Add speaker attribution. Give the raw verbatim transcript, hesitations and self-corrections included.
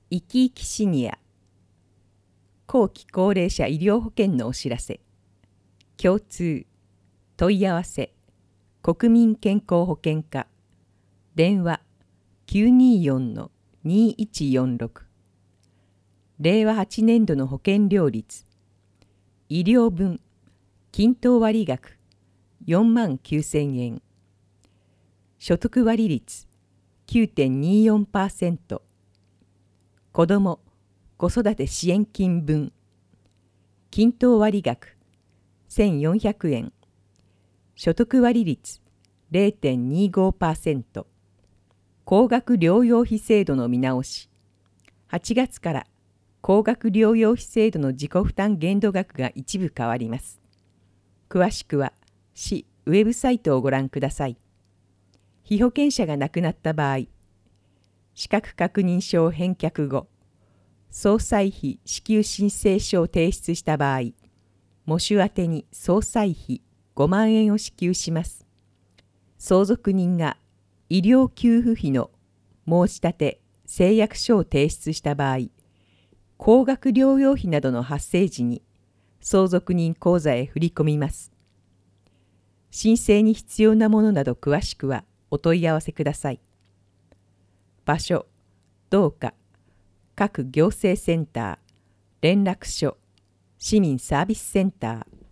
Speaker 1: 生き生きシニア後期高齢者医療保険のお知らせ。共通問い合わせ国民健康保険課電話 きゅうにーよんのにいちよんろく れいわはちねんどの保険料率医療分均等割額よんまんきゅうせんえん所得割率 きゅうてんにーよんパーセント 子ども・子育て支援金分均等割額せんよんひゃくえん所得割率 れいてんにーごパーセント 高額療養費制度の見直しはちがつから高額療養費制度の自己負担限度額が一部変わります。詳しくは市ウェブサイトをご覧ください。被保険者が亡くなった場合、資格確認書を返却後、総歳費支給申請書を提出した場合、喪主宛てに総歳費ごまんえんを支給します。相続人が医療給付費の申し立て誓約書を提出した場合、高額療養費などの発生時に相続人口座へ振り込みます。申請に必要なものなど詳しくはお問い合わせください。場所、どうか、各行政センター、連絡所、市民サービスセンター、